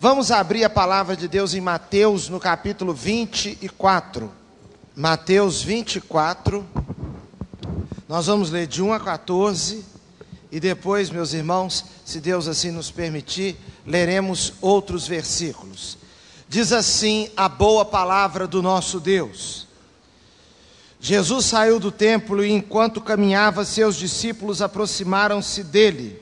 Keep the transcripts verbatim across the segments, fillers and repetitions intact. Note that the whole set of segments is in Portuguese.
Vamos abrir a palavra de Deus em Mateus, no capítulo vinte e quatro. Mateus vinte e quatro. Nós vamos ler de um a quatorze. E depois, meus irmãos, se Deus assim nos permitir, leremos outros versículos. Diz assim a boa palavra do nosso Deus. Jesus saiu do templo e, enquanto caminhava, seus discípulos aproximaram-se dele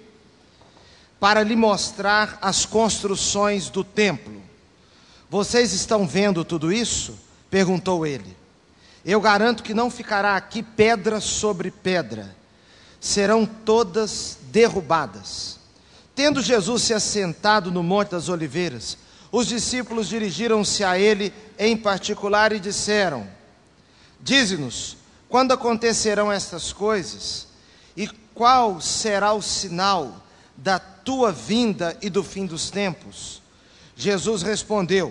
para lhe mostrar as construções do templo. Vocês estão vendo tudo isso? Perguntou ele. Eu garanto que não ficará aqui pedra sobre pedra. Serão todas derrubadas. Tendo Jesus se assentado no Monte das Oliveiras, os discípulos dirigiram-se a ele em particular e disseram: Dize-nos, quando acontecerão estas coisas? E qual será o sinal da tua vinda e do fim dos tempos? Jesus respondeu: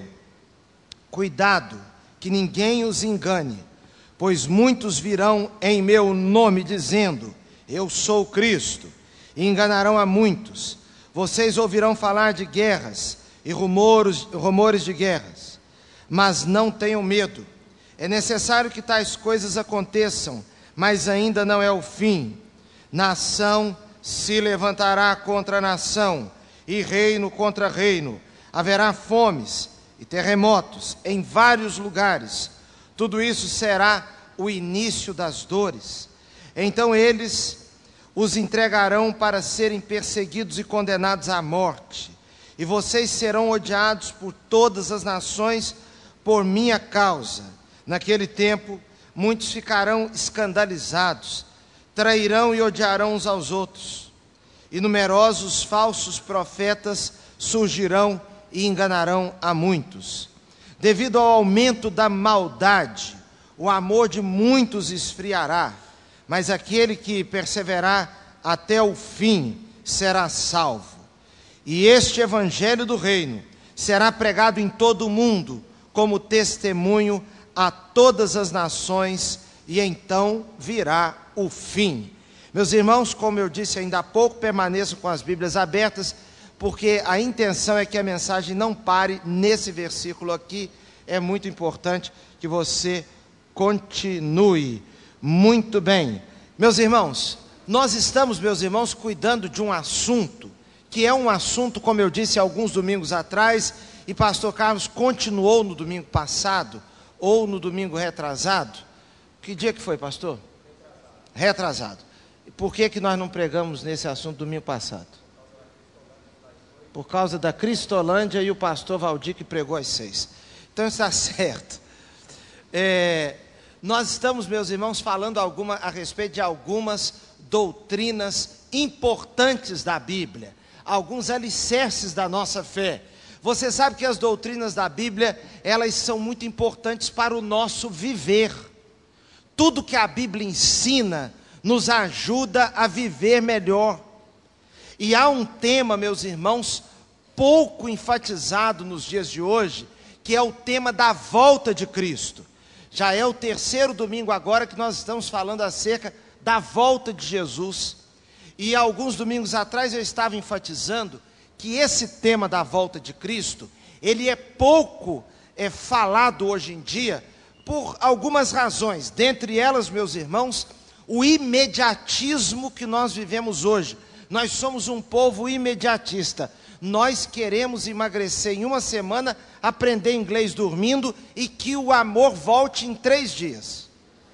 Cuidado, que ninguém os engane, pois muitos virão em meu nome dizendo: Eu sou Cristo, e enganarão a muitos. Vocês ouvirão falar de guerras e rumores, rumores de guerras, mas não tenham medo. É necessário que tais coisas aconteçam, mas ainda não é o fim. Nação se levantará contra nação, e reino contra reino. Haverá fomes e terremotos em vários lugares. Tudo isso será o início das dores. Então eles os entregarão para serem perseguidos e condenados à morte. E vocês serão odiados por todas as nações por minha causa. Naquele tempo, muitos ficarão escandalizados, trairão e odiarão uns aos outros. E numerosos falsos profetas surgirão e enganarão a muitos. Devido ao aumento da maldade, o amor de muitos esfriará, mas aquele que perseverar até o fim será salvo. E este evangelho do reino será pregado em todo o mundo como testemunho a todas as nações, e então virá o fim. Meus irmãos, como eu disse ainda há pouco, permaneçam com as Bíblias abertas, porque a intenção é que a mensagem não pare nesse versículo aqui. É muito importante que você continue. Muito bem. Meus irmãos, nós estamos, meus irmãos, cuidando de um assunto, que é um assunto, como eu disse alguns domingos atrás, e pastor Carlos continuou no domingo passado, ou no domingo retrasado. Que dia que foi, pastor? Retrasado. E por que que nós não pregamos nesse assunto domingo passado? Por causa da Cristolândia e o pastor Valdir que pregou às seis. Então está certo. É, nós estamos, meus irmãos, falando alguma, a respeito de algumas doutrinas importantes da Bíblia, alguns alicerces da nossa fé. Você sabe que as doutrinas da Bíblia, elas são muito importantes para o nosso viver. Tudo que a Bíblia ensina nos ajuda a viver melhor. E há um tema, meus irmãos, pouco enfatizado nos dias de hoje, que é o tema da volta de Cristo. Já é o terceiro domingo agora que nós estamos falando acerca da volta de Jesus. E alguns domingos atrás eu estava enfatizando que esse tema da volta de Cristo, ele é pouco é, falado hoje em dia, por algumas razões. Dentre elas, meus irmãos, o imediatismo que nós vivemos hoje. Nós somos um povo imediatista. Nós queremos emagrecer em uma semana, aprender inglês dormindo, e que o amor volte em três dias.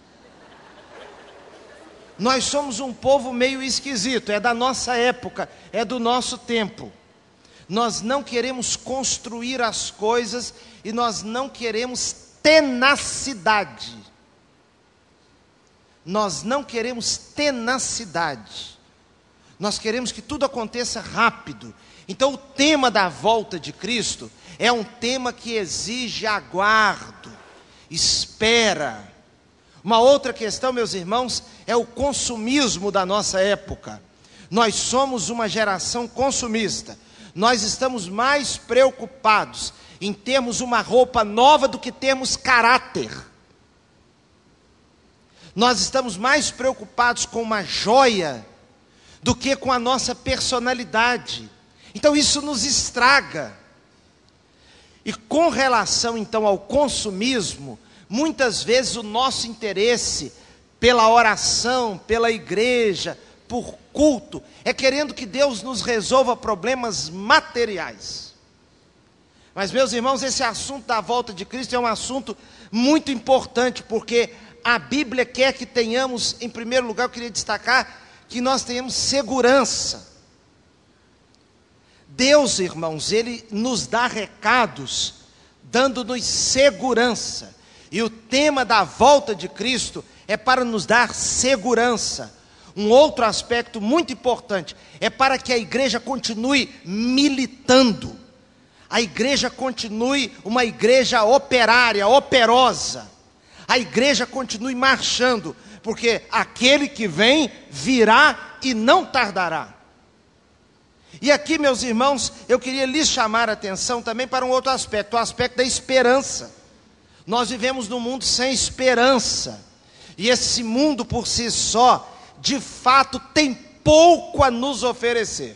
Nós somos um povo meio esquisito, é da nossa época, é do nosso tempo. Nós não queremos construir as coisas e nós não queremos tenacidade. Nós não queremos tenacidade. Nós queremos que tudo aconteça rápido. Então o tema da volta de Cristo é um tema que exige aguardo, espera. Uma outra questão, meus irmãos, é o consumismo da nossa época. Nós somos uma geração consumista. Nós estamos mais preocupados em termos uma roupa nova do que termos caráter. Nós estamos mais preocupados com uma joia do que com a nossa personalidade. Então isso nos estraga. E com relação então ao consumismo, muitas vezes o nosso interesse pela oração, pela igreja, por culto, é querendo que Deus nos resolva problemas materiais. Mas, meus irmãos, esse assunto da volta de Cristo é um assunto muito importante, porque a Bíblia quer que tenhamos, em primeiro lugar, eu queria destacar, que nós tenhamos segurança. Deus, irmãos, Ele nos dá recados, dando-nos segurança. E o tema da volta de Cristo é para nos dar segurança. Um outro aspecto muito importante é para que a igreja continue militando. A igreja continue uma igreja operária, operosa. A igreja continue marchando, porque aquele que vem virá e não tardará. E aqui, meus irmãos, eu queria lhes chamar a atenção também para um outro aspecto, o aspecto da esperança. Nós vivemos num mundo sem esperança, e esse mundo por si só, de fato, tem pouco a nos oferecer.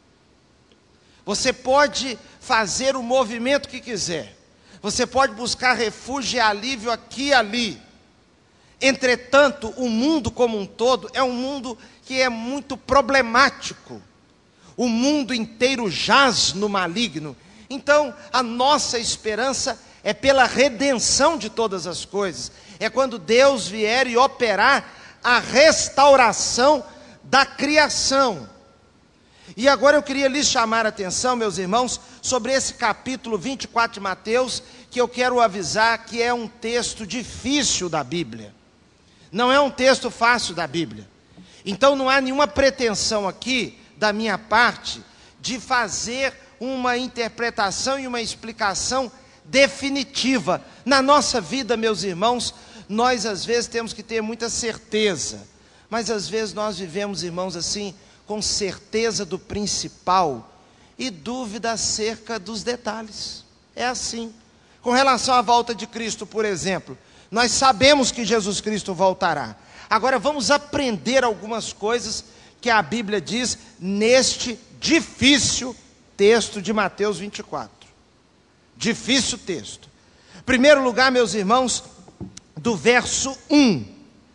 Você pode fazer o movimento que quiser, você pode buscar refúgio e alívio aqui e ali. Entretanto, o mundo como um todo é um mundo que é muito problemático. O mundo inteiro jaz no maligno. Então, a nossa esperança é pela redenção de todas as coisas. É quando Deus vier e operar a restauração da criação. E agora eu queria lhes chamar a atenção, meus irmãos, sobre esse capítulo vinte e quatro de Mateus, que eu quero avisar que é um texto difícil da Bíblia. Não é um texto fácil da Bíblia. Então não há nenhuma pretensão aqui, da minha parte, de fazer uma interpretação e uma explicação definitiva. Na nossa vida, meus irmãos, nós às vezes temos que ter muita certeza, mas às vezes nós vivemos, irmãos, assim, com certeza do principal e dúvida acerca dos detalhes. É assim. Com relação à volta de Cristo, por exemplo, nós sabemos que Jesus Cristo voltará. Agora vamos aprender algumas coisas que a Bíblia diz neste difícil texto de Mateus vinte e quatro. Difícil texto. Em primeiro lugar, meus irmãos, do verso um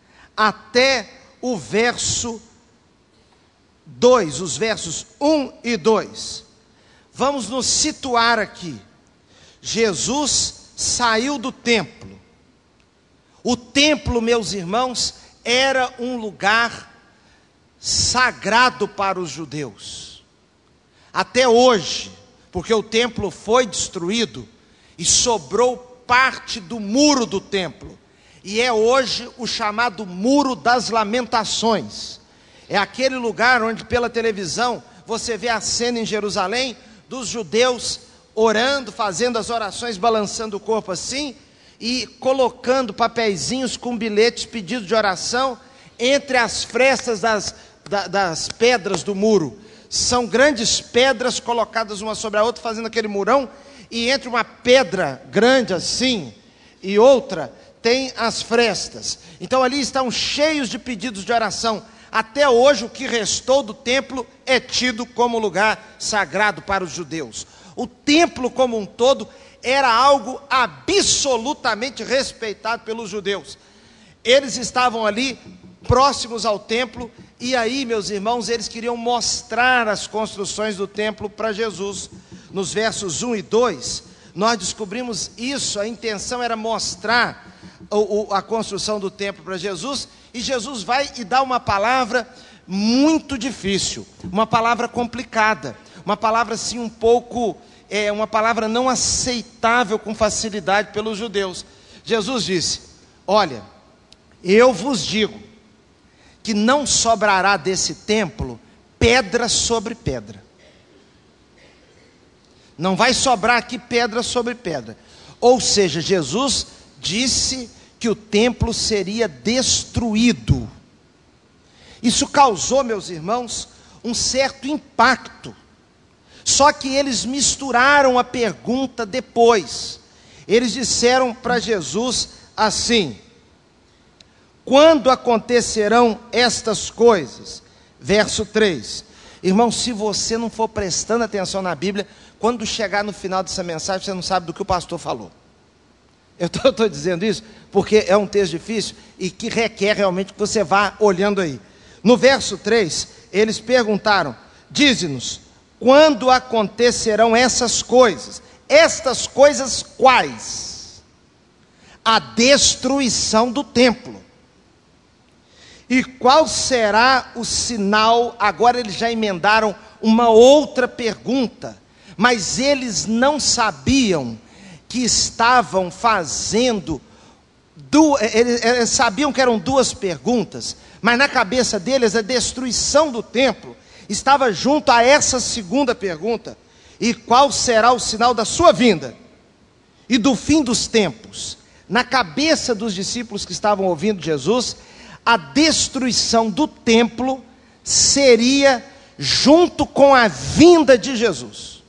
até o verso dois, os versos um e dois. Vamos nos situar aqui. Jesus saiu do templo. O templo, meus irmãos, era um lugar sagrado para os judeus. Até hoje, porque o templo foi destruído e sobrou parte do muro do templo. E é hoje o chamado Muro das Lamentações. É aquele lugar onde pela televisão você vê a cena em Jerusalém dos judeus orando, fazendo as orações, balançando o corpo assim e colocando papeizinhos com bilhetes, pedidos de oração entre as frestas das, da, das pedras do muro. São grandes pedras colocadas uma sobre a outra, fazendo aquele murão, e entre uma pedra grande assim e outra tem as frestas. Então ali estão cheios de pedidos de oração. Até hoje o que restou do templo é tido como lugar sagrado para os judeus. O templo como um todo era algo absolutamente respeitado pelos judeus. Eles estavam ali próximos ao templo, e aí, meus irmãos, eles queriam mostrar as construções do templo para Jesus. Nos versos um e dois, nós descobrimos isso, a intenção era mostrar o, o, a construção do templo para Jesus, e Jesus vai e dá uma palavra muito difícil, uma palavra complicada, uma palavra assim um pouco, é, uma palavra não aceitável com facilidade pelos judeus. Jesus disse: olha, eu vos digo, que não sobrará desse templo pedra sobre pedra. Não vai sobrar aqui pedra sobre pedra. Ou seja, Jesus disse que o templo seria destruído. Isso causou, meus irmãos, um certo impacto. Só que eles misturaram a pergunta depois. Eles disseram para Jesus assim: quando acontecerão estas coisas? Verso três. Irmão, se você não for prestando atenção na Bíblia, Quando chegar no final dessa mensagem, você não sabe do que o pastor falou. Eu estou dizendo isso porque é um texto difícil e que requer realmente que você vá olhando aí. No verso três, eles perguntaram: dize-nos, quando acontecerão essas coisas? Estas coisas quais? A destruição do templo. E qual será o sinal? Agora eles já emendaram uma outra pergunta, mas eles não sabiam que estavam fazendo, duas, eles, eles sabiam que eram duas perguntas, mas na cabeça deles a destruição do templo estava junto a essa segunda pergunta: e qual será o sinal da sua vinda e do fim dos tempos? Na cabeça dos discípulos que estavam ouvindo Jesus, a destruição do templo seria junto com a vinda de Jesus.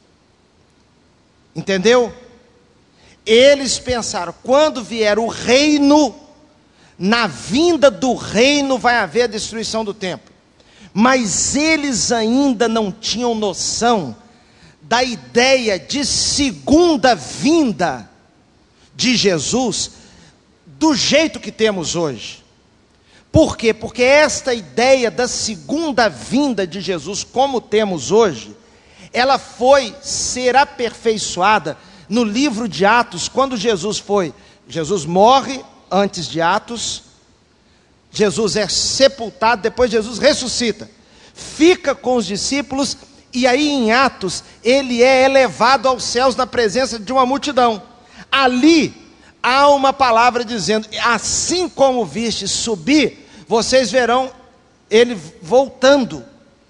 Entendeu? Eles pensaram, quando vier o reino, na vinda do reino vai haver a destruição do templo. Mas eles ainda não tinham noção da ideia de segunda vinda de Jesus, do jeito que temos hoje. Por quê? Porque esta ideia da segunda vinda de Jesus, como temos hoje, ela foi ser aperfeiçoada no livro de Atos, quando Jesus foi, Jesus morre antes de Atos, Jesus é sepultado, depois Jesus ressuscita, fica com os discípulos, e aí em Atos, ele é elevado aos céus na presença de uma multidão. Ali, há uma palavra dizendo, assim como viste subir, vocês verão ele voltando.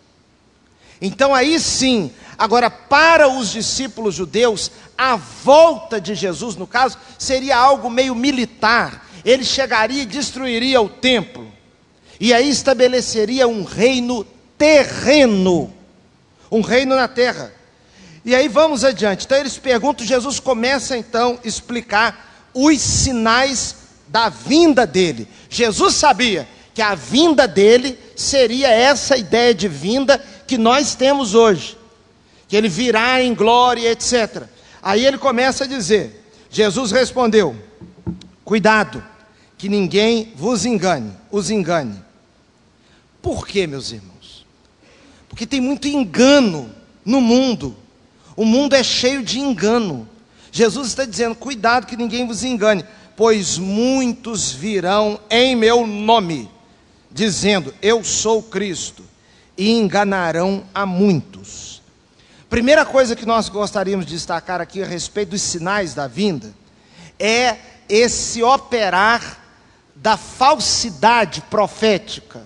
Então aí sim, agora para os discípulos judeus, a volta de Jesus, no caso, seria algo meio militar. Ele chegaria e destruiria o templo, e aí estabeleceria um reino terreno, um reino na terra. E aí vamos adiante. Então eles perguntam, Jesus começa então a explicar os sinais da vinda dele. Jesus sabia que a vinda dele seria essa ideia de vinda que nós temos hoje, que ele virá em glória, etcétera. Aí ele começa a dizer, Jesus respondeu, cuidado, que ninguém vos engane, os engane. Por quê, meus irmãos? Porque tem muito engano no mundo, o mundo é cheio de engano. Jesus está dizendo, cuidado que ninguém vos engane, pois muitos virão em meu nome, dizendo, eu sou Cristo, e enganarão a muitos. Primeira coisa que nós gostaríamos de destacar aqui a respeito dos sinais da vinda, é esse operar da falsidade profética.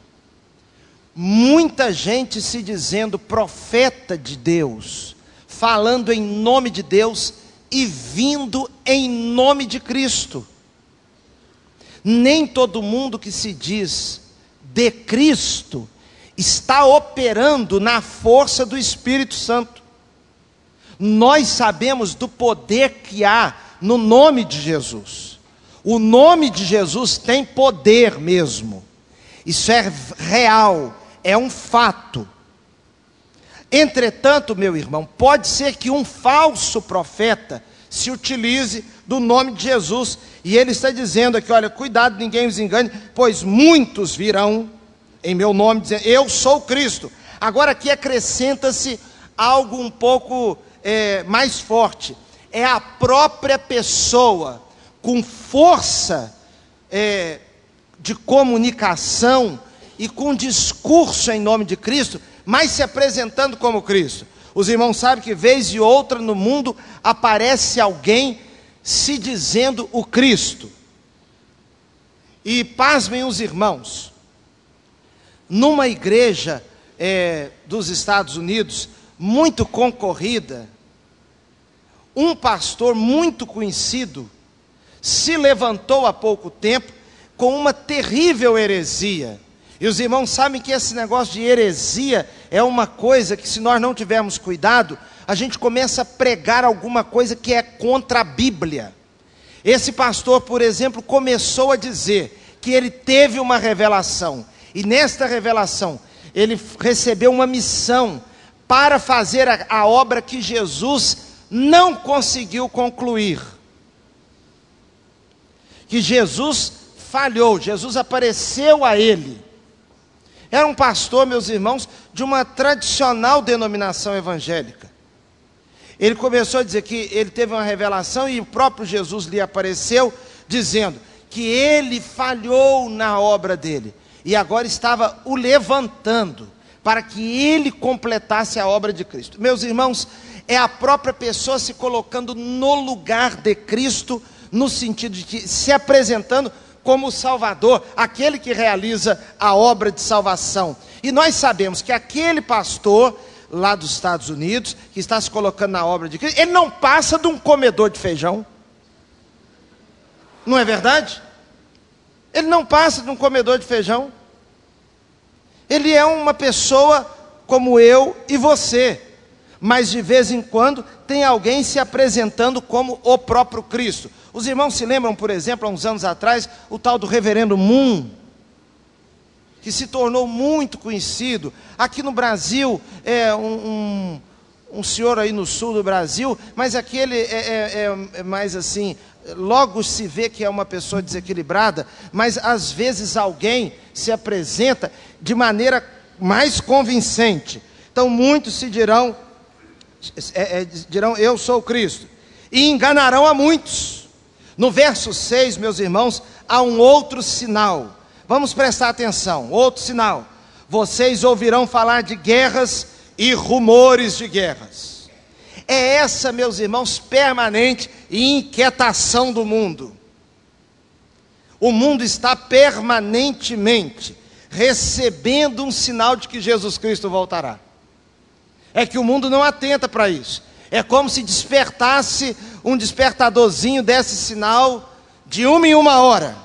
Muita gente se dizendo profeta de Deus, falando em nome de Deus e vindo em nome de Cristo. Nem todo mundo que se diz de Cristo está operando na força do Espírito Santo. Nós sabemos do poder que há no nome de Jesus. O nome de Jesus tem poder mesmo. Isso é real, é um fato. Entretanto, meu irmão, pode ser que um falso profeta se utilize do nome de Jesus, e ele está dizendo aqui, olha, cuidado, ninguém os engane, pois muitos virão em meu nome, dizendo, eu sou Cristo. Agora aqui acrescenta-se algo um pouco é, mais forte, é a própria pessoa, com força é, de comunicação, e com discurso em nome de Cristo, mas se apresentando como Cristo. Os irmãos sabem que vez e outra no mundo aparece alguém se dizendo o Cristo. E pasmem os irmãos, numa igreja é, dos Estados Unidos, muito concorrida, um pastor muito conhecido se levantou há pouco tempo com uma terrível heresia. E os irmãos sabem que esse negócio de heresia é uma coisa que, se nós não tivermos cuidado, a gente começa a pregar alguma coisa que é contra a Bíblia. Esse pastor, por exemplo, começou a dizer que ele teve uma revelação, e nesta revelação ele recebeu uma missão para fazer a, a obra que Jesus não conseguiu concluir. Que Jesus falhou, Jesus apareceu a ele. Era um pastor, meus irmãos, de uma tradicional denominação evangélica. Ele começou a dizer que ele teve uma revelação e o próprio Jesus lhe apareceu, dizendo que ele falhou na obra dele. E agora estava o levantando para que ele completasse a obra de Cristo. Meus irmãos, é a própria pessoa se colocando no lugar de Cristo, no sentido de que, se apresentando como o Salvador, aquele que realiza a obra de salvação. E nós sabemos que aquele pastor lá dos Estados Unidos, que está se colocando na obra de Cristo, ele não passa de um comedor de feijão. Não é verdade? Ele não passa de um comedor de feijão. Ele é uma pessoa como eu e você, mas de vez em quando tem alguém se apresentando como o próprio Cristo. Os irmãos se lembram, por exemplo, há uns anos atrás, o tal do reverendo Moon, que se tornou muito conhecido. Aqui no Brasil, é um, um, um senhor aí no sul do Brasil, mas aquele é, é, é mais assim, logo se vê que é uma pessoa desequilibrada, mas às vezes alguém se apresenta de maneira mais convincente. Então muitos se dirão, é, é, dirão, eu sou Cristo, e enganarão a muitos. No verso seis, meus irmãos, há um outro sinal. Vamos prestar atenção, outro sinal. Vocês ouvirão falar de guerras e rumores de guerras. É essa, meus irmãos, permanente inquietação do mundo. O mundo está permanentemente recebendo um sinal de que Jesus Cristo voltará. É que o mundo não atenta para isso. É como se despertasse um despertadorzinho desse sinal de uma em uma hora.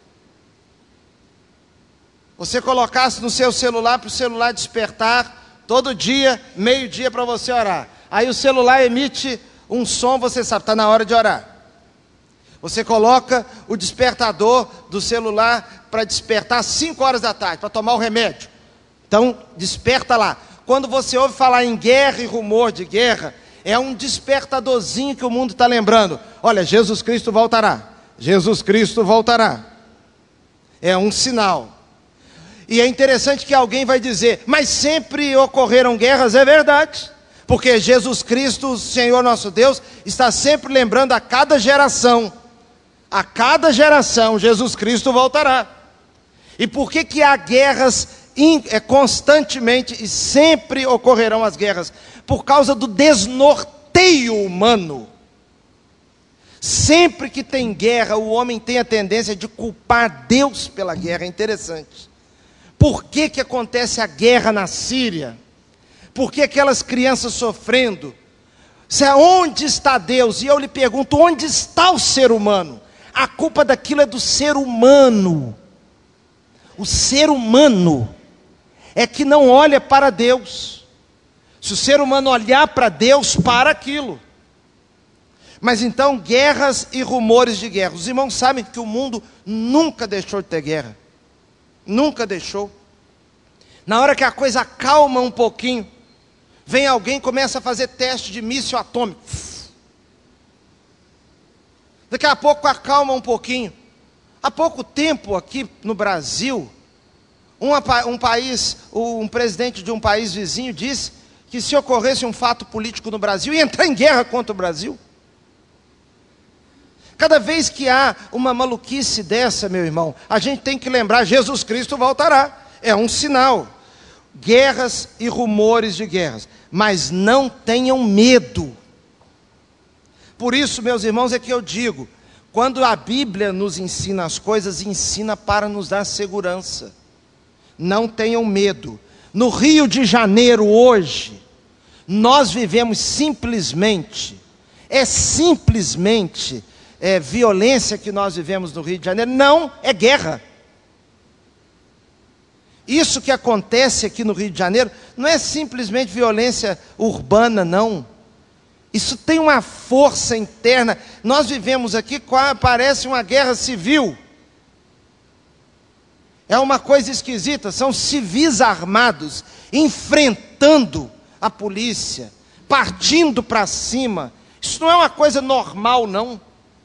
Você colocasse no seu celular para o celular despertar todo dia, meio-dia para você orar. Aí o celular emite um som, você sabe, está na hora de orar. Você coloca o despertador do celular para despertar às cinco horas da tarde, para tomar o remédio. Então, desperta lá. Quando você ouve falar em guerra e rumor de guerra, é um despertadorzinho que o mundo está lembrando. Olha, Jesus Cristo voltará. Jesus Cristo voltará. É um sinal. E é interessante que alguém vai dizer, mas sempre ocorreram guerras, é verdade. Porque Jesus Cristo, o Senhor nosso Deus, está sempre lembrando a cada geração. A cada geração, Jesus Cristo voltará. E por que que há guerras constantemente e sempre ocorrerão as guerras? Por causa do desnorteio humano. Sempre que tem guerra, o homem tem a tendência de culpar Deus pela guerra. É interessante. Por que que acontece a guerra na Síria? Por que aquelas crianças sofrendo? Onde está Deus? E eu lhe pergunto, onde está o ser humano? A culpa daquilo é do ser humano. O ser humano é que não olha para Deus. Se o ser humano olhar para Deus, para aquilo. Mas então, guerras e rumores de guerra. Os irmãos sabem que o mundo nunca deixou de ter guerra. Nunca deixou. Na hora que a coisa acalma um pouquinho, vem alguém e começa a fazer teste de míssil atômico. Daqui a pouco acalma um pouquinho. Há pouco tempo aqui no Brasil, um, um país, um presidente de um país vizinho disse que se ocorresse um fato político no Brasil, ia entrar em guerra contra o Brasil. Cada vez que há uma maluquice dessa, meu irmão, a gente tem que lembrar, Jesus Cristo voltará. É um sinal. Guerras e rumores de guerras. Mas não tenham medo. Por isso, meus irmãos, é que eu digo, quando a Bíblia nos ensina as coisas, ensina para nos dar segurança. Não tenham medo. No Rio de Janeiro hoje, nós vivemos simplesmente, é simplesmente... É violência que nós vivemos no Rio de Janeiro, não, é guerra. Isso que acontece aqui no Rio de Janeiro, não é simplesmente violência urbana, não. Isso tem uma força interna. Nós vivemos aqui, parece uma guerra civil. É uma coisa esquisita, são civis armados, enfrentando a polícia, partindo para cima. Isso não é uma coisa normal, não.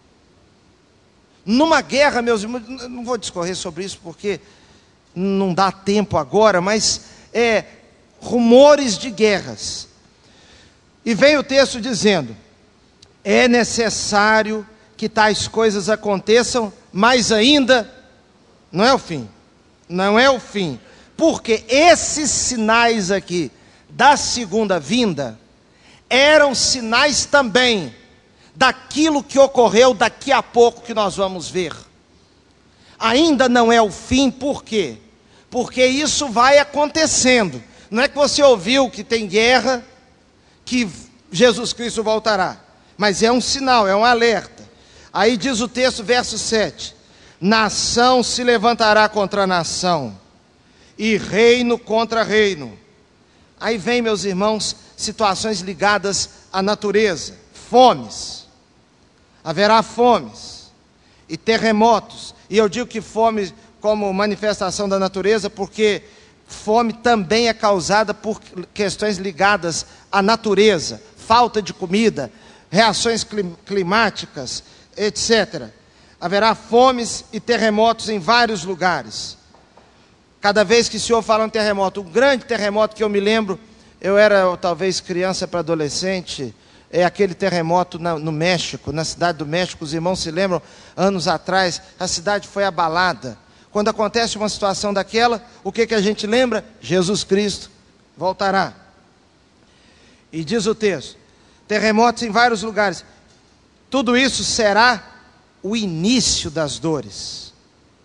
Numa guerra, meus irmãos, não vou discorrer sobre isso porque não dá tempo agora, mas é rumores de guerras. E vem o texto dizendo: é necessário que tais coisas aconteçam, mas ainda não é o fim. Não é o fim. Porque esses sinais aqui da segunda vinda eram sinais também daquilo que ocorreu daqui a pouco que nós vamos ver. Ainda não é o fim, por quê? Porque isso vai acontecendo. Não é que você ouviu que tem guerra, que Jesus Cristo voltará. Mas é um sinal, é um alerta. Aí diz o texto, verso sete: nação se levantará contra nação, e reino contra reino. Aí vem, meus irmãos, situações ligadas à natureza. Fomes. Haverá fomes e terremotos. E eu digo que fome como manifestação da natureza, porque fome também é causada por questões ligadas à natureza. Falta de comida, reações climáticas, etcétera. Haverá fomes e terremotos em vários lugares. Cada vez que o senhor fala em terremoto, um grande terremoto que eu me lembro, eu era talvez criança para adolescente, é aquele terremoto na, no México, na cidade do México. Os irmãos se lembram, anos atrás, a cidade foi abalada. Quando acontece uma situação daquela, o que, que a gente lembra? Jesus Cristo voltará. E diz o texto, terremotos em vários lugares. Tudo isso será o início das dores.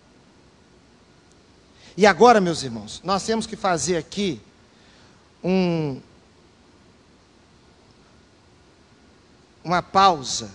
E agora, meus irmãos, nós temos que fazer aqui um... uma pausa,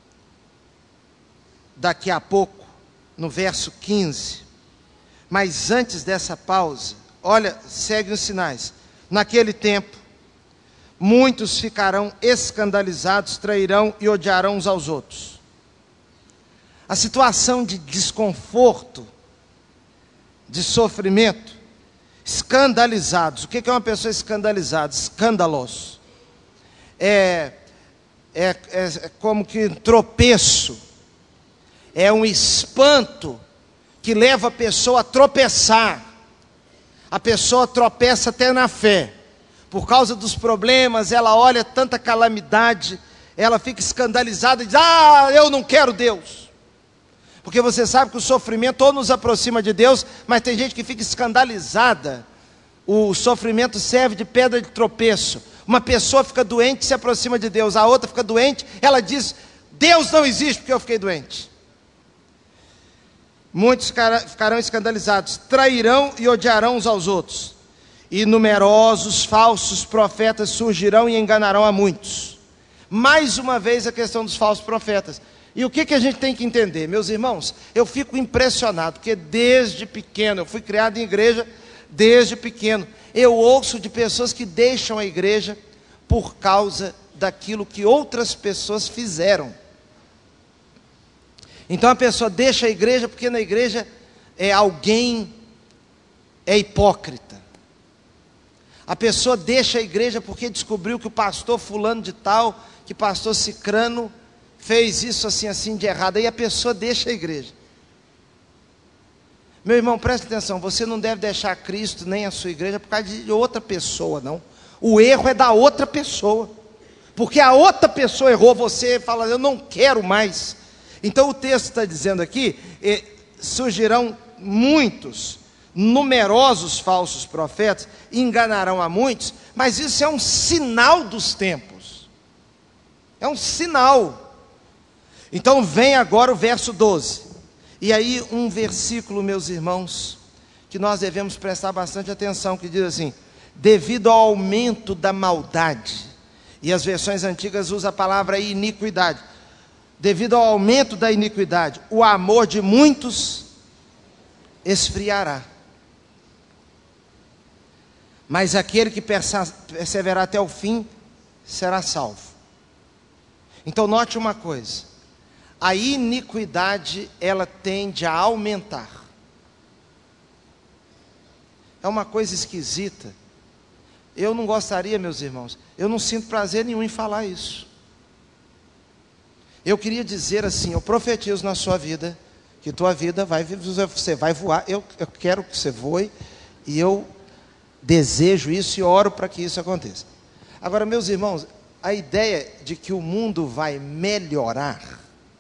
daqui a pouco, no verso quinze, mas antes dessa pausa, olha, segue os sinais. Naquele tempo, muitos ficarão escandalizados, trairão e odiarão uns aos outros. A situação de desconforto, de sofrimento, escandalizados. O que é uma pessoa escandalizada? Escândalos. É... É, é como que um tropeço, é um espanto que leva a pessoa a tropeçar. A pessoa tropeça até na fé, por causa dos problemas, ela olha tanta calamidade, ela fica escandalizada e diz: ah, eu não quero Deus. Porque você sabe que o sofrimento ou nos aproxima de Deus, mas tem gente que fica escandalizada. O sofrimento serve de pedra de tropeço. Uma pessoa fica doente, se aproxima de Deus. A outra fica doente, ela diz: Deus não existe porque eu fiquei doente. Muitos ficarão escandalizados, trairão e odiarão uns aos outros. E numerosos falsos profetas surgirão e enganarão a muitos. Mais uma vez a questão dos falsos profetas. E o que, que a gente tem que entender? Meus irmãos, eu fico impressionado, porque desde pequeno, eu fui criado em igreja desde pequeno, eu ouço de pessoas que deixam a igreja por causa daquilo que outras pessoas fizeram. Então a pessoa deixa a igreja porque na igreja é alguém é hipócrita. A pessoa deixa a igreja porque descobriu que o pastor fulano de tal, que pastor cicrano fez isso assim assim de errado, aí a pessoa deixa a igreja. Meu irmão, preste atenção, você não deve deixar Cristo nem a sua igreja por causa de outra pessoa, não. O erro é da outra pessoa, porque a outra pessoa errou, você fala: eu não quero mais. Então o texto está dizendo aqui, eh, surgirão muitos, numerosos falsos profetas, enganarão a muitos, mas isso é um sinal dos tempos, é um sinal. Então vem agora o verso doze. E aí um versículo, meus irmãos, que nós devemos prestar bastante atenção, que diz assim: devido ao aumento da maldade, e as versões antigas usam a palavra iniquidade, devido ao aumento da iniquidade, o amor de muitos esfriará, mas aquele que perseverar até o fim, será salvo. Então note uma coisa, a iniquidade, ela tende a aumentar. É uma coisa esquisita, Eu não gostaria, meus irmãos, eu não sinto prazer nenhum em falar isso. Eu queria dizer assim, eu profetizo na sua vida, que tua vida vai, você vai voar, eu, eu quero que você voe, e eu desejo isso e oro para que isso aconteça. Agora, meus irmãos, a ideia de que o mundo vai melhorar,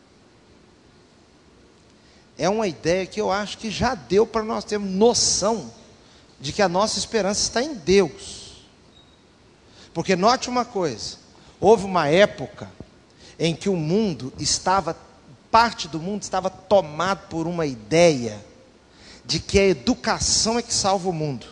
é uma ideia que eu acho que já deu para nós termos noção de que a nossa esperança está em Deus. Porque note uma coisa, houve uma época em que o mundo estava, parte do mundo estava tomado por uma ideia de que a educação é que salva o mundo.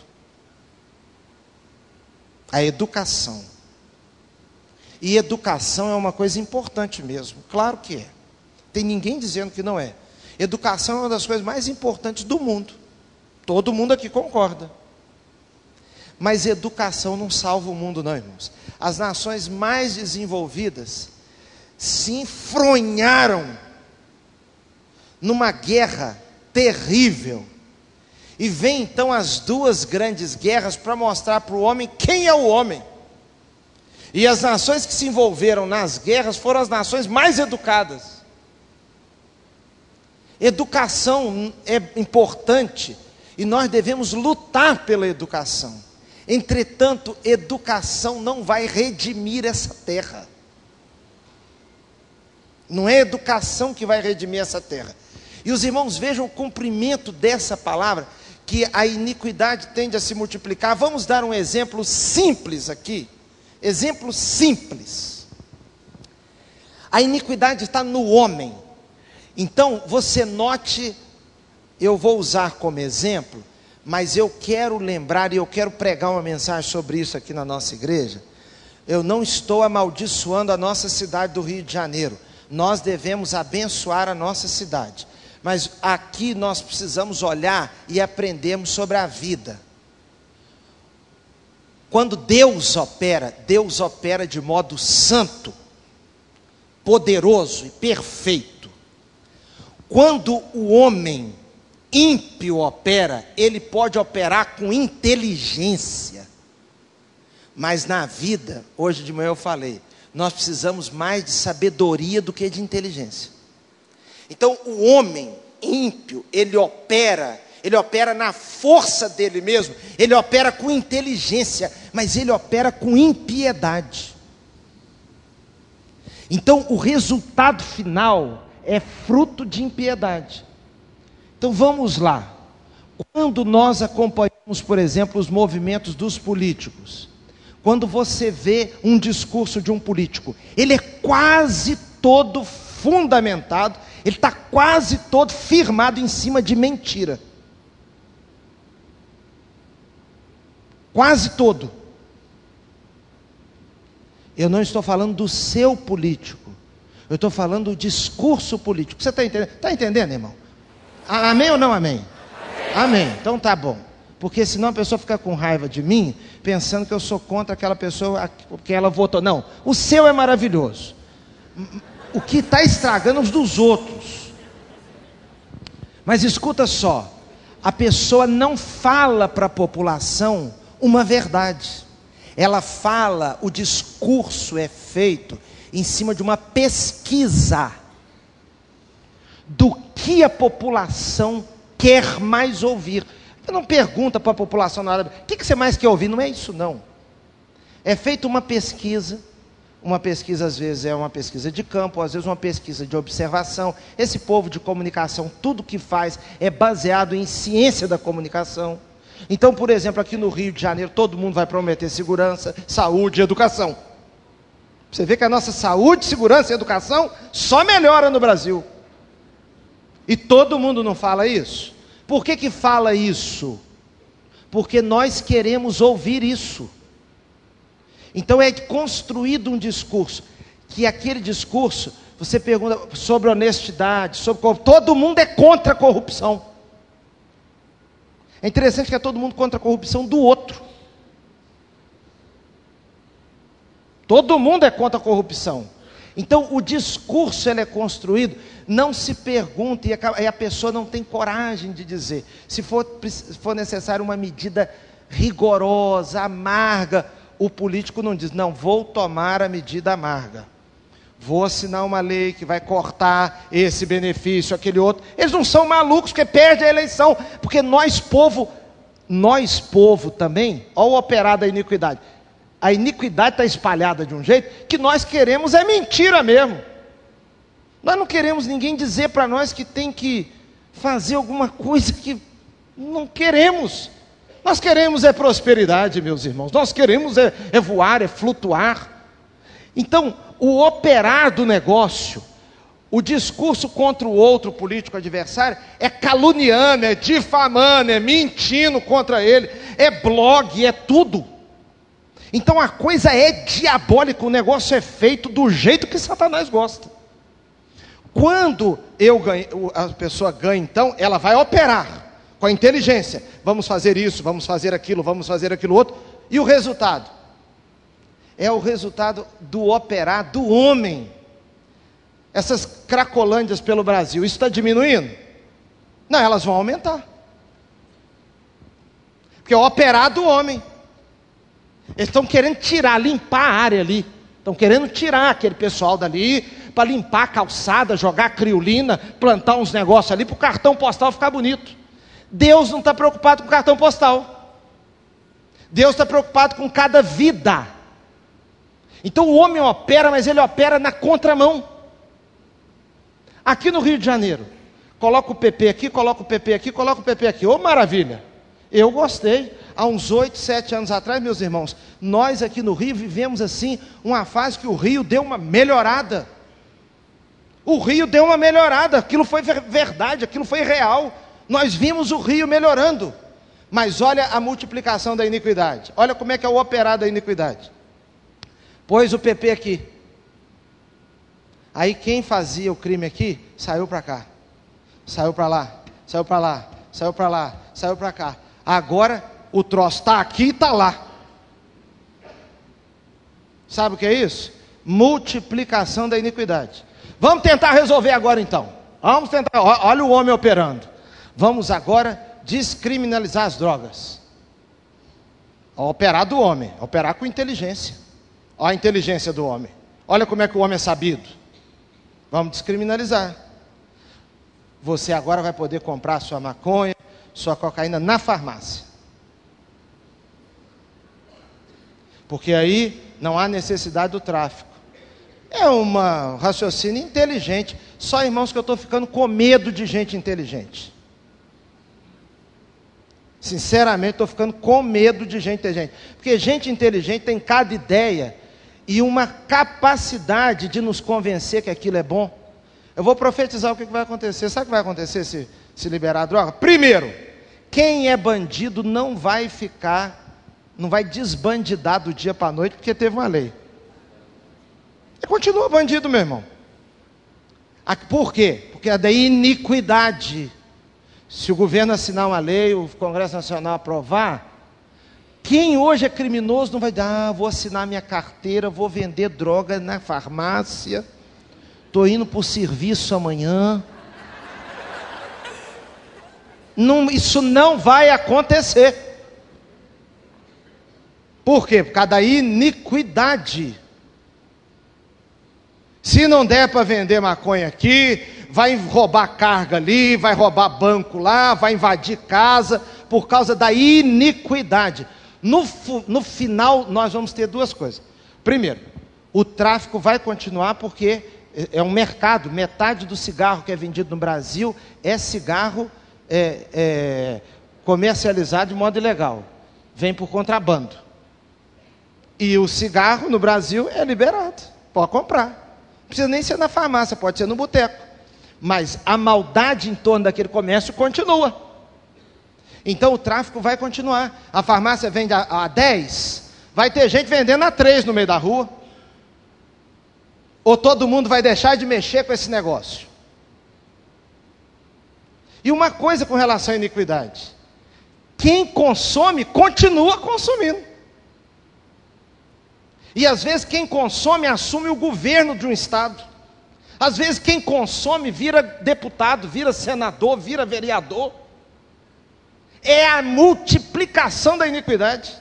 A educação. E educação é uma coisa importante mesmo, claro que é. Tem ninguém dizendo que não é. Educação é uma das coisas mais importantes do mundo. Todo mundo aqui concorda. Mas educação não salva o mundo não, irmãos. As nações mais desenvolvidas se enfronharam numa guerra terrível. E vem então as duas grandes guerras para mostrar para o homem quem é o homem. E as nações que se envolveram nas guerras foram as nações mais educadas. Educação é importante e nós devemos lutar pela educação. Entretanto, educação não vai redimir essa terra. Não é educação que vai redimir essa terra. E os irmãos vejam o cumprimento dessa palavra, que a iniquidade tende a se multiplicar. Vamos dar um exemplo simples aqui. Exemplo simples. A iniquidade está no homem. Então, você note, eu vou usar como exemplo, mas eu quero lembrar e eu quero pregar uma mensagem sobre isso aqui na nossa igreja. Eu não estou amaldiçoando a nossa cidade do Rio de Janeiro. Nós devemos abençoar a nossa cidade. Mas aqui nós precisamos olhar e aprendermos sobre a vida. Quando Deus opera, Deus opera de modo santo, poderoso e perfeito. Quando o homem ímpio opera, ele pode operar com inteligência. Mas na vida, hoje de manhã eu falei, nós precisamos mais de sabedoria do que de inteligência. Então o homem ímpio, ele opera, ele opera na força dele mesmo, ele opera com inteligência, mas ele opera com impiedade. Então o resultado final é fruto de impiedade. Então vamos lá. Quando nós acompanhamos, por exemplo, os movimentos dos políticos, quando você vê um discurso de um político, ele é quase todo fundamentado, ele está quase todo firmado em cima de mentira. Quase todo. Eu não estou falando do seu político, eu estou falando do discurso político. Você está entendendo? Está entendendo, irmão? Amém ou não amém? Amém. Amém. Então tá bom. Porque senão a pessoa fica com raiva de mim, pensando que eu sou contra aquela pessoa porque ela votou. Não, o seu é maravilhoso. O que está estragando os dos outros. Mas escuta só, a pessoa não fala para a população uma verdade. Ela fala, o discurso é feito em cima de uma pesquisa do que a população quer mais ouvir. Você não pergunta para a população nada, o que, que você mais quer ouvir? Não é isso não. É feita uma pesquisa, uma pesquisa às vezes é uma pesquisa de campo, às vezes uma pesquisa de observação. Esse povo de comunicação, tudo que faz é baseado em ciência da comunicação. Então, por exemplo, aqui no Rio de Janeiro, todo mundo vai prometer segurança, saúde e educação. Você vê que a nossa saúde, segurança e educação só melhora no Brasil. E todo mundo não fala isso? Por que que fala isso? Porque nós queremos ouvir isso. Então é construído um discurso, que aquele discurso, você pergunta sobre honestidade, sobre corrupção, todo mundo é contra a corrupção. É interessante que é todo mundo contra a corrupção do outro. Todo mundo é contra a corrupção. Então o discurso ele é construído, não se pergunta, e a pessoa não tem coragem de dizer. Se for, se for necessário uma medida rigorosa, amarga. O político não diz, não, vou tomar a medida amarga. Vou assinar uma lei que vai cortar esse benefício, aquele outro. Eles não são malucos porque perdem a eleição. Porque nós, povo, nós, povo também, olha o operar da iniquidade. A iniquidade está espalhada de um jeito que nós queremos, é mentira mesmo. Nós não queremos ninguém dizer para nós que tem que fazer alguma coisa que não queremos. Nós queremos é prosperidade, meus irmãos. Nós queremos é, é voar, é flutuar. Então, o operar do negócio, o discurso contra o outro político adversário, é caluniando, é difamando, é mentindo contra ele, é blog, é tudo. Então a coisa é diabólica, o negócio é feito do jeito que Satanás gosta. Quando eu ganho, a pessoa ganha, então, ela vai operar com a inteligência. Vamos fazer isso, vamos fazer aquilo, vamos fazer aquilo outro. E o resultado? É o resultado do operar do homem. Essas cracolândias pelo Brasil, isso está diminuindo? Não, elas vão aumentar. Porque é o operar do homem. Eles estão querendo tirar, limpar a área ali. Estão querendo tirar aquele pessoal dali para limpar a calçada, jogar criolina, plantar uns negócios ali para o cartão postal ficar bonito. Deus não está preocupado com o cartão postal. Deus está preocupado com cada vida. Então o homem opera, mas ele opera na contramão. Aqui no Rio de Janeiro, coloca o P P aqui, coloca o P P aqui, coloca o P P aqui. Ô maravilha! Eu gostei. Há uns oito, sete anos atrás, meus irmãos, nós aqui no Rio vivemos assim, uma fase que o Rio deu uma melhorada. O Rio deu uma melhorada, aquilo foi verdade, aquilo foi real. Nós vimos o Rio melhorando. Mas olha a multiplicação da iniquidade. Olha como é que é o operar da iniquidade. Pôs o P P aqui. Aí quem fazia o crime aqui, saiu para cá. Saiu para lá, saiu para lá, saiu para lá, saiu para cá. Agora o troço está aqui e está lá. Sabe o que é isso? Multiplicação da iniquidade. Vamos tentar resolver agora então. Vamos tentar, olha o homem operando. Vamos agora descriminalizar as drogas. Operar do homem, operar com inteligência. Olha a inteligência do homem. Olha como é que o homem é sabido. Vamos descriminalizar. Você agora vai poder comprar sua maconha, sua cocaína na farmácia. Porque aí não há necessidade do tráfico. É um raciocínio inteligente. Só, irmãos, que eu estou ficando com medo de gente inteligente. Sinceramente, estou ficando com medo de gente inteligente. Porque gente inteligente tem cada ideia e uma capacidade de nos convencer que aquilo é bom. Eu vou profetizar o que vai acontecer. Sabe o que vai acontecer se, se liberar a droga? Primeiro, quem é bandido não vai ficar... não vai desbandidar do dia para a noite porque teve uma lei. Ele continua bandido, meu irmão. Por quê? Porque é da iniquidade. Se o governo assinar uma lei, o Congresso Nacional aprovar, quem hoje é criminoso não vai dar, ah, vou assinar minha carteira, vou vender droga na farmácia, estou indo para o serviço amanhã. Não, isso não vai acontecer. Por quê? Por causa da iniquidade. Se não der para vender maconha aqui, vai roubar carga ali, vai roubar banco lá, vai invadir casa, por causa da iniquidade. No, no final, nós vamos ter duas coisas. Primeiro, o tráfico vai continuar porque é um mercado. Metade do cigarro que é vendido no Brasil é cigarro é, é, comercializado de modo ilegal. Vem por contrabando. E o cigarro no Brasil é liberado, pode comprar. Não precisa nem ser na farmácia, pode ser no boteco. Mas a maldade em torno daquele comércio continua. Então o tráfico vai continuar. A farmácia vende a, a dez, vai ter gente vendendo a três no meio da rua. Ou todo mundo vai deixar de mexer com esse negócio. E uma coisa com relação à iniquidade: quem consome, continua consumindo. E às vezes quem consome assume o governo de um estado. Às vezes quem consome vira deputado, vira senador, vira vereador. é a multiplicação da iniquidade.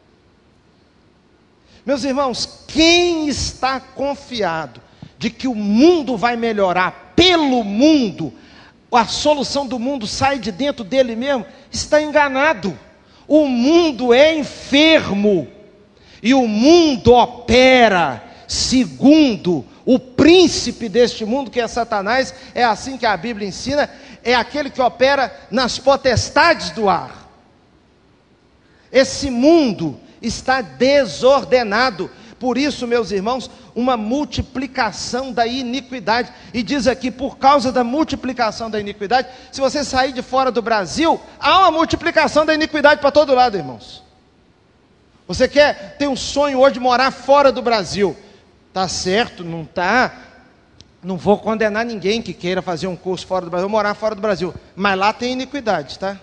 Meus irmãos, quem está confiado de que o mundo vai melhorar pelo mundo, a solução do mundo sai de dentro dele mesmo, está enganado. O mundo é enfermo, e o mundo opera segundo o príncipe deste mundo, que é Satanás. É assim que a Bíblia ensina, é aquele que opera nas potestades do ar. Esse mundo está desordenado. Por isso, meus irmãos, uma multiplicação da iniquidade. E diz aqui, por causa da multiplicação da iniquidade, se você sair de fora do Brasil, há uma multiplicação da iniquidade para todo lado, irmãos. Você quer ter um sonho hoje de morar fora do Brasil? Tá certo, não está? Não vou condenar ninguém que queira fazer um curso fora do Brasil, morar fora do Brasil. Mas lá tem iniquidade, tá?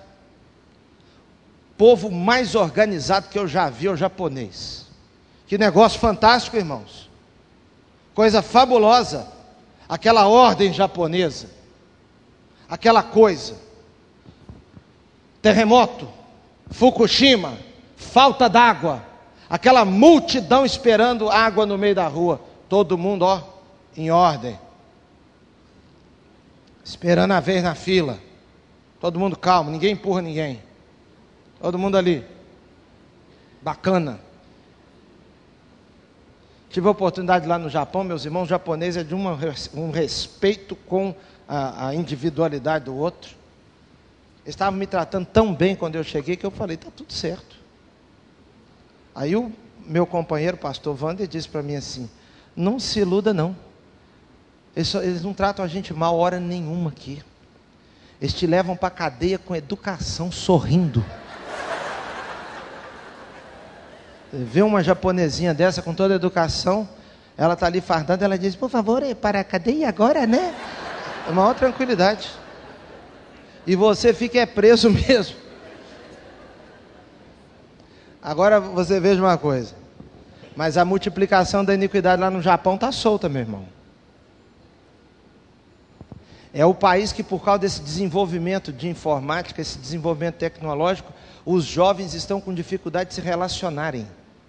Povo mais organizado que eu já vi é o japonês. Que negócio fantástico, irmãos. Coisa fabulosa. Aquela ordem japonesa. Aquela coisa. Terremoto. Fukushima. Falta d'água. Aquela multidão esperando água no meio da rua. Todo mundo, ó, em ordem. Esperando a vez na fila. Todo mundo calmo, ninguém empurra ninguém. Todo mundo ali. Bacana. Tive a oportunidade lá no Japão, meus irmãos, o japonês é de uma, um respeito com a, a individualidade do outro. Eles estavam me tratando tão bem quando eu cheguei, que eu falei, está tudo certo. Aí o meu companheiro, o pastor Wander, disse para mim assim, não se iluda não. Eles, só, eles não tratam a gente mal hora nenhuma aqui. Eles te levam para a cadeia com educação, sorrindo. Vê uma japonesinha dessa com toda a educação, ela está ali fardando, ela diz, por favor, é para a cadeia agora, né? É uma maior tranquilidade. E você fica é preso mesmo. Agora você veja uma coisa, mas a multiplicação da iniquidade lá no Japão está solta, meu irmão. É o país que, por causa desse desenvolvimento de informática, esse desenvolvimento tecnológico, os jovens estão com dificuldade de se relacionarem.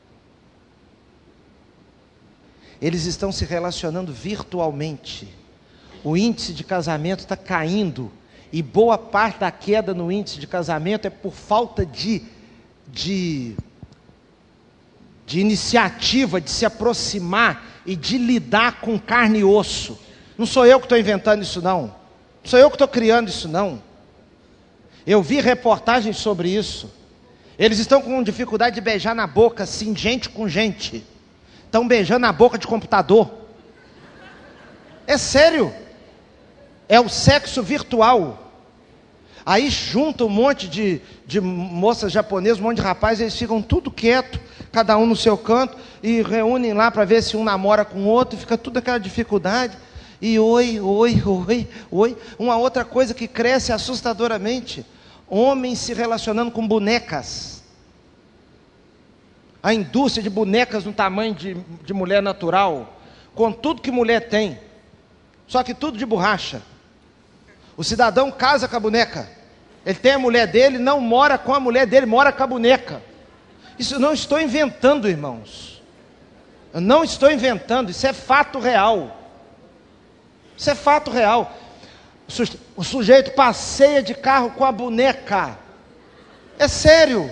Eles estão se relacionando virtualmente. O índice de casamento está caindo. E boa parte da queda no índice de casamento é por falta de, de, de iniciativa, de se aproximar e de lidar com carne e osso. Não sou eu que estou inventando isso não. Não sou eu que estou criando isso não. Eu vi reportagens sobre isso. Eles estão com dificuldade de beijar na boca, assim, gente com gente. Estão beijando na boca de computador. É sério. É o sexo virtual. Aí junta um monte de, de moças japonesas, um monte de rapazes, eles ficam tudo quieto, cada um no seu canto, e reúnem lá para ver se um namora com o outro, e fica tudo aquela dificuldade. E oi, oi, oi, oi. Uma outra coisa que cresce assustadoramente, homens se relacionando com bonecas. A indústria de bonecas no tamanho de, de mulher natural, com tudo que mulher tem, só que tudo de borracha. O cidadão casa com a boneca, ele tem a mulher dele, não mora com a mulher dele, mora com a boneca. Isso eu não estou inventando, irmãos. Eu não estou inventando, isso é fato real. Isso é fato real. O sujeito passeia de carro com a boneca. É sério.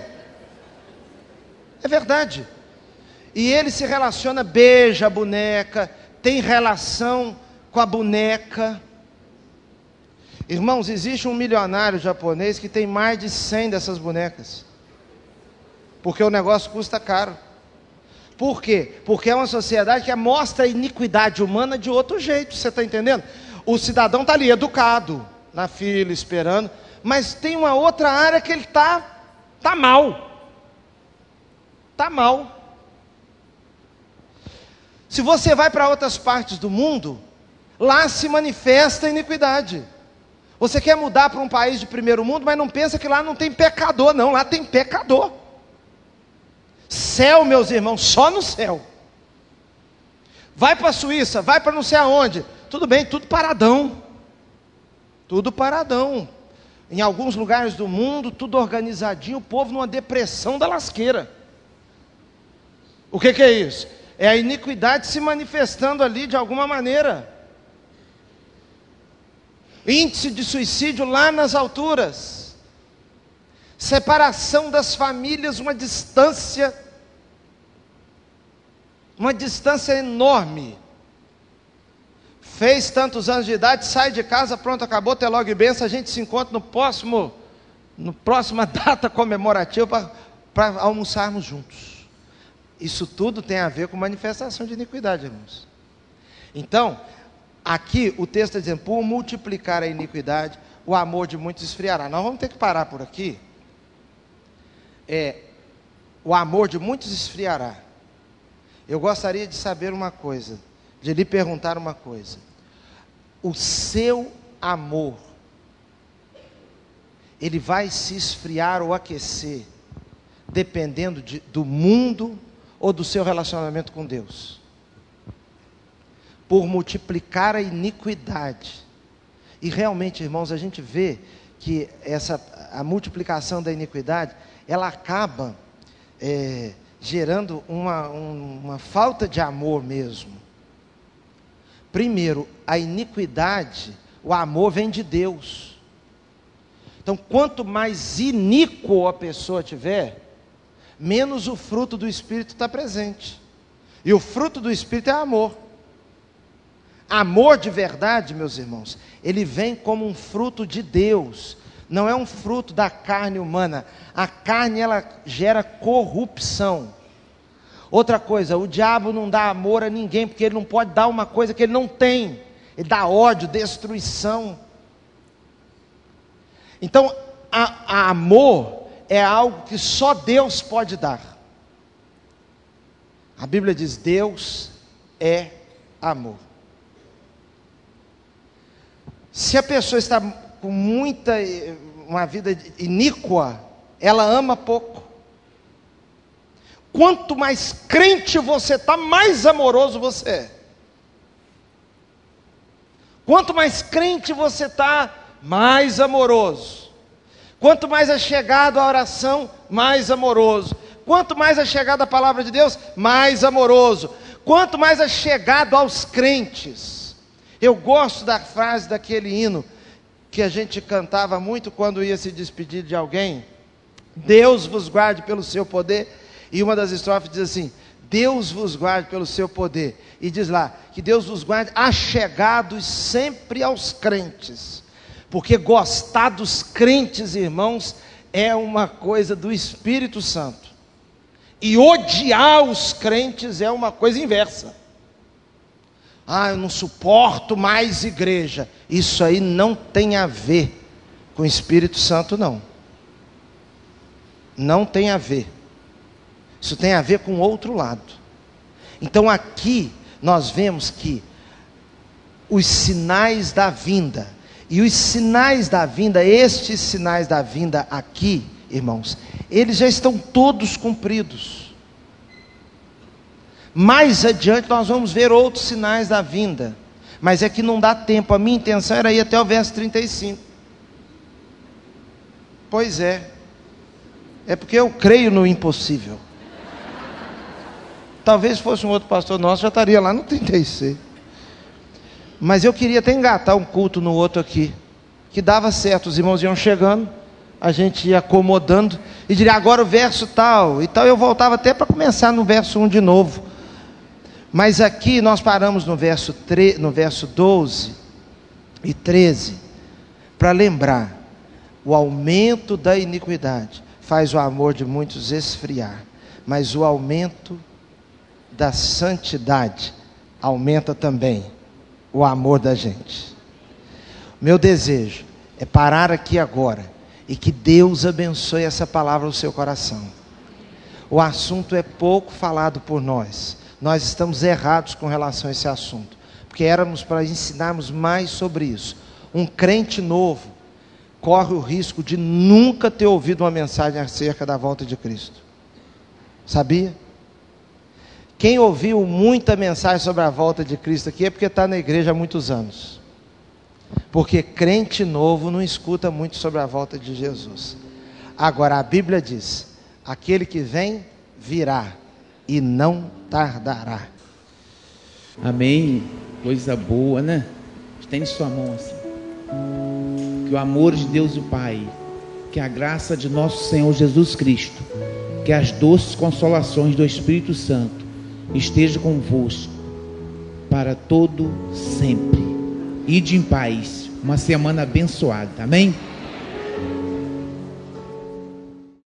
É verdade. E ele se relaciona, beija a boneca, tem relação com a boneca. Irmãos, existe um milionário japonês que tem mais de cem dessas bonecas. Porque o negócio custa caro. Por quê? Porque é uma sociedade que mostra a iniquidade humana de outro jeito, você está entendendo? O cidadão está ali, educado, na fila, esperando, mas tem uma outra área que ele está tá mal. Está mal. Se você vai para outras partes do mundo, lá se manifesta a iniquidade. Você quer mudar para um país de primeiro mundo, mas não pensa que lá não tem pecador, não, lá tem pecador. Céu, meus irmãos, só no céu. Vai para a Suíça, vai para não sei aonde, tudo bem, tudo paradão. Tudo paradão. Em alguns lugares do mundo, tudo organizadinho, o povo numa depressão da lasqueira. O que que é isso? É a iniquidade se manifestando ali de alguma maneira. Índice de suicídio lá nas alturas. Separação das famílias, uma distância, uma distância enorme. Fez tantos anos de idade, sai de casa, pronto, acabou, até logo e benção, a gente se encontra no próximo, no próxima data comemorativa para almoçarmos juntos. Isso tudo tem a ver com manifestação de iniquidade, irmãos. Então, aqui o texto está dizendo, por multiplicar a iniquidade, o amor de muitos esfriará. Nós vamos ter que parar por aqui. É, o amor de muitos esfriará. Eu gostaria de saber uma coisa, de lhe perguntar uma coisa. O seu amor, ele vai se esfriar ou aquecer, dependendo de, do mundo ou do seu relacionamento com Deus. Por multiplicar a iniquidade. E realmente, irmãos, a gente vê que essa, a multiplicação da iniquidade, ela acaba é, gerando uma, um, uma falta de amor mesmo. Primeiro, a iniquidade, o amor vem de Deus. Então, quanto mais iníquo a pessoa tiver, menos o fruto do Espírito está presente. E o fruto do Espírito é amor. Amor de verdade, meus irmãos, ele vem como um fruto de Deus. Não é um fruto da carne humana. A carne, ela gera corrupção. Outra coisa, o diabo não dá amor a ninguém, porque ele não pode dar uma coisa que ele não tem. Ele dá ódio, destruição. Então, a, a amor é algo que só Deus pode dar. A Bíblia diz, Deus é amor. Se a pessoa está com muita, uma vida iníqua, ela ama pouco. Quanto mais crente você está, mais amoroso você é. Quanto mais crente você está, mais amoroso. Quanto mais é chegado à oração, mais amoroso. Quanto mais é chegado à palavra de Deus, mais amoroso. Quanto mais é chegado aos crentes. Eu gosto da frase daquele hino que a gente cantava muito quando ia se despedir de alguém. Deus vos guarde pelo seu poder. E uma das estrofes diz assim, Deus vos guarde pelo seu poder. E diz lá, que Deus vos guarde achegados sempre aos crentes. Porque gostar dos crentes, irmãos, é uma coisa do Espírito Santo. E odiar os crentes é uma coisa inversa. Ah, eu não suporto mais igreja. Isso aí não tem a ver com o Espírito Santo, não. Não tem a ver. Isso tem a ver com o outro lado. Então aqui nós vemos que os sinais da vinda, e os sinais da vinda, estes sinais da vinda aqui, irmãos, eles já estão todos cumpridos. Mais adiante nós vamos ver outros sinais da vinda, mas é que não dá tempo. A minha intenção era ir até o verso trinta e cinco. Pois é, é porque eu creio no impossível. Talvez fosse um outro pastor nosso, já estaria lá no trinta e seis. Mas eu queria até engatar um culto no outro aqui, que dava certo, os irmãos iam chegando, a gente ia acomodando, e diria agora o verso tal, e tal, eu voltava até para começar no verso um de novo. Mas aqui nós paramos no verso, tre... no verso doze e treze, para lembrar, o aumento da iniquidade faz o amor de muitos esfriar, mas o aumento da santidade aumenta também o amor da gente. Meu desejo é parar aqui agora e que Deus abençoe essa palavra no seu coração. O assunto é pouco falado por nós. Nós estamos errados com relação a esse assunto, porque éramos para ensinarmos mais sobre isso. Um crente novo corre o risco de nunca ter ouvido uma mensagem acerca da volta de Cristo. Sabia? Quem ouviu muita mensagem sobre a volta de Cristo aqui é porque está na igreja há muitos anos. Porque crente novo não escuta muito sobre a volta de Jesus. Agora a Bíblia diz: aquele que vem, virá e não tardará. Amém. Coisa boa, né? Estende sua mão assim. Que o amor de Deus o Pai, que a graça de nosso Senhor Jesus Cristo, que as doces consolações do Espírito Santo esteja convosco para todo sempre. Ide em paz. Uma semana abençoada. Amém?